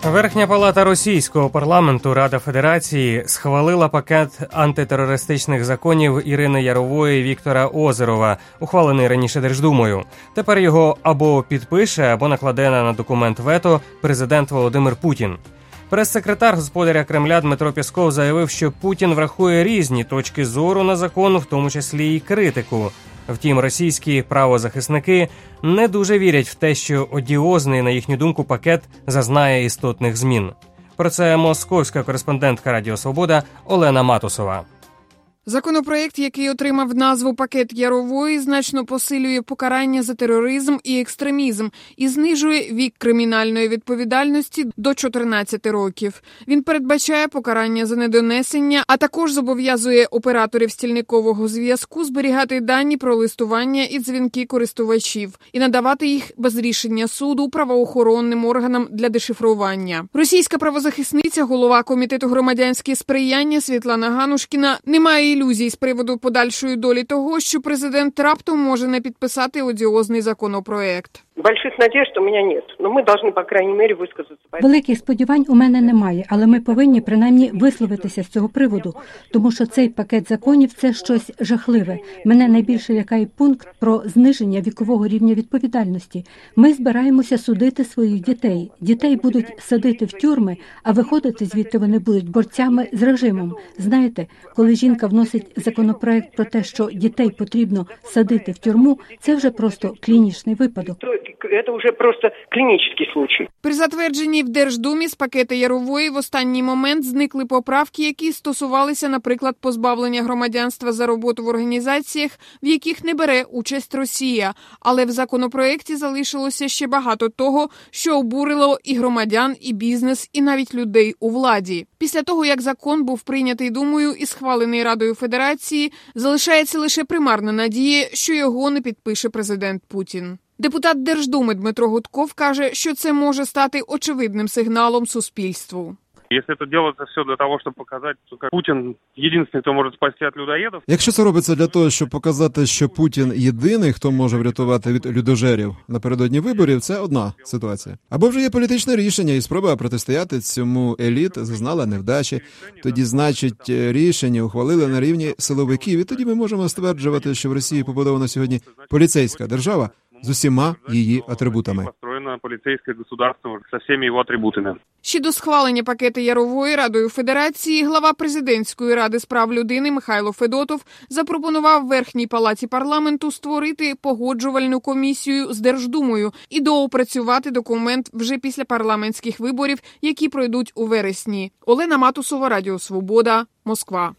Верхня палата російського парламенту Рада Федерації схвалила пакет антитерористичних законів Ірини Ярової і Віктора Озерова, ухвалений раніше Держдумою. Тепер його або підпише, або накладе на документ вето президент Володимир Путін. Прес-секретар господаря Кремля Дмитро Пєсков заявив, що Путін врахує різні точки зору на закон, в тому числі і критику. Втім, російські правозахисники не дуже вірять в те, що одіозний, на їхню думку, пакет зазнає істотних змін. Про це московська кореспондентка Радіо Свобода Олена Матусова. Законопроєкт, який отримав назву «Пакет Ярової», значно посилює покарання за тероризм і екстремізм і знижує вік кримінальної відповідальності до 14 років. Він передбачає покарання за недонесення, а також зобов'язує операторів стільникового зв'язку зберігати дані про листування і дзвінки користувачів і надавати їх без рішення суду правоохоронним органам для дешифрування. Російська правозахисниця, голова Комітету громадянське сприяння Світлана Ганушкіна не має ілюзій з приводу подальшої долі того, що президент раптом може не підписати одіозний законопроект. Больших надежд у мене нет, но ми повинні, по крайній мірі, висказатися. Великих сподівань у мене немає, але ми повинні принаймні висловитися з цього приводу, тому що цей пакет законів – це щось жахливе. Мене найбільше лякає пункт про зниження вікового рівня відповідальності. Ми збираємося судити своїх дітей. Дітей будуть садити в тюрми, а виходити звідти вони будуть борцями з режимом. Знаєте, коли жінка вносить законопроект про те, що дітей потрібно садити в тюрму, це вже просто клінічний випадок. Це вже просто клінічний случай. При затвердженні в Держдумі з пакета Ярової в останній момент зникли поправки, які стосувалися, наприклад, позбавлення громадянства за роботу в організаціях, в яких не бере участь Росія. Але в законопроекті залишилося ще багато того, що обурило і громадян, і бізнес, і навіть людей у владі. Після того, як закон був прийнятий Думою і схвалений Радою Федерації, залишається лише примарна надія, що його не підпише президент Путін. Депутат Держдуми Дмитро Гудков каже, що це може стати очевидним сигналом суспільству. Якщо це робиться все для того, щоб показати, що Путін єдиний, хто може спасти від людоїдів. Якщо це робиться для того, щоб показати, що Путін єдиний, хто може врятувати від людожерів напередодні виборів, це одна ситуація. Або вже є політичне рішення і спроба протистояти цьому еліт зазнала невдачі. Тоді, значить, рішення ухвалили на рівні силовиків, і тоді ми можемо стверджувати, що в Росії побудована сьогодні поліцейська держава з усіма її атрибутами. Построєно поліцейське государство з усіма його атрибутами. Ще до схвалення пакету Ярової Радою Федерації глава Президентської ради з прав людини Михайло Федотов запропонував Верхній палаті парламенту створити погоджувальну комісію з Держдумою і доопрацювати документ вже після парламентських виборів, які пройдуть у вересні. Олена Матусова, Радіо Свобода, Москва.